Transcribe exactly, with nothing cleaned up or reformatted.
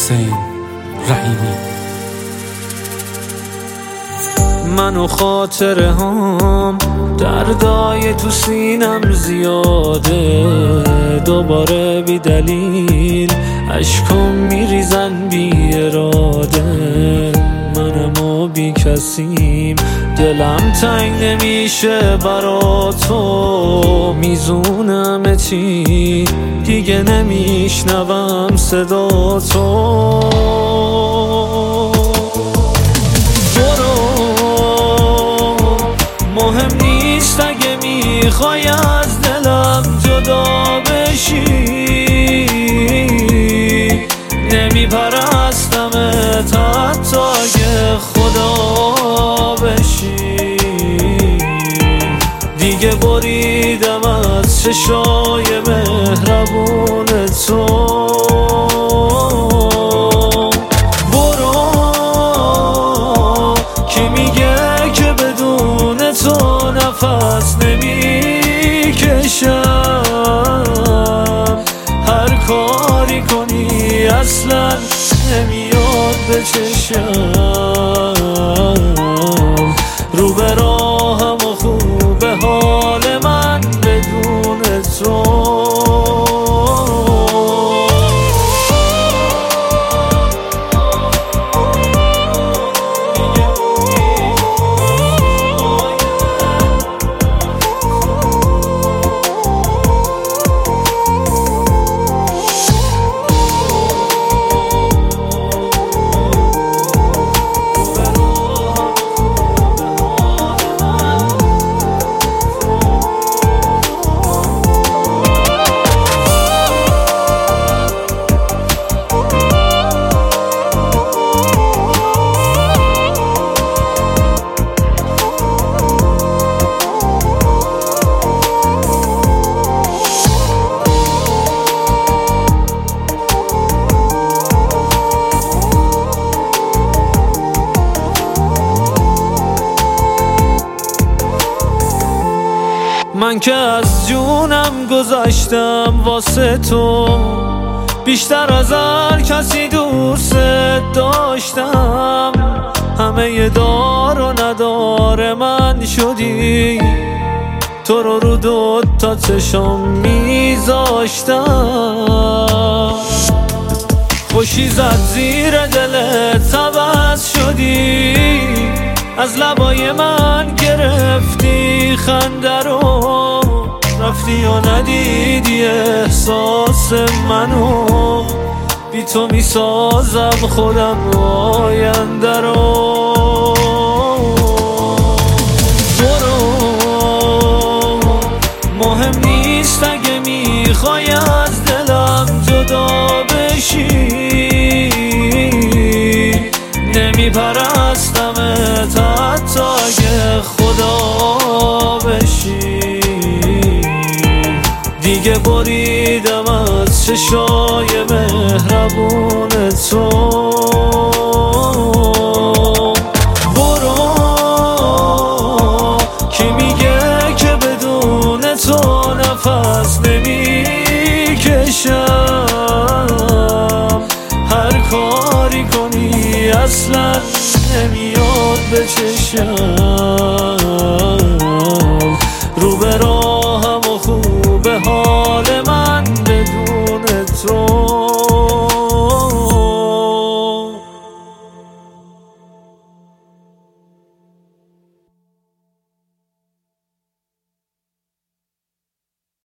حسین رحیمی. من و خاطره هم دردای تو سینم زیاده، دوباره بی دلیل عشقم میریزن بی اراده. منم و بی کسیم، دلم تنگ نمیشه برا تو، میزونم چی دیگه نمیشنوم صدا تو. مهم نیست اگه میخوای از دلم جدا بشی، نمیپرستمت حتی اگه خدا بشی. دیگه بریدم از چشای مهربون تو. برو، کی میگه که بدون تو نفس نمیکشم؟ هر کاری کنی اصلا نمیاد به چشم. رو به راهم و خوبه حال من بدون تو. من که از جونم گذاشتم واسه تو، بیشتر از هر کسی دوست داشتم. همه ی دار و ندار من شدی، تو رو رو دو تا چشم میذاشتم. خوشی زد زیر دلت عوض شدی، از لبای من گرفتی خنده رو، رفتی و ندیدی احساس منو. بی تو میسازم خودم آینده رو. برو، مهم نیست اگه میخوای از دلم جدا بشی، نمیپرستمت حتی اگه خدا بشی. دیگه بریدم از چشای مهربون تو. برو، کی میگه که بدون تو نفس نمیکشم؟ هر کاری کنی اصلا نمیاد به چشم.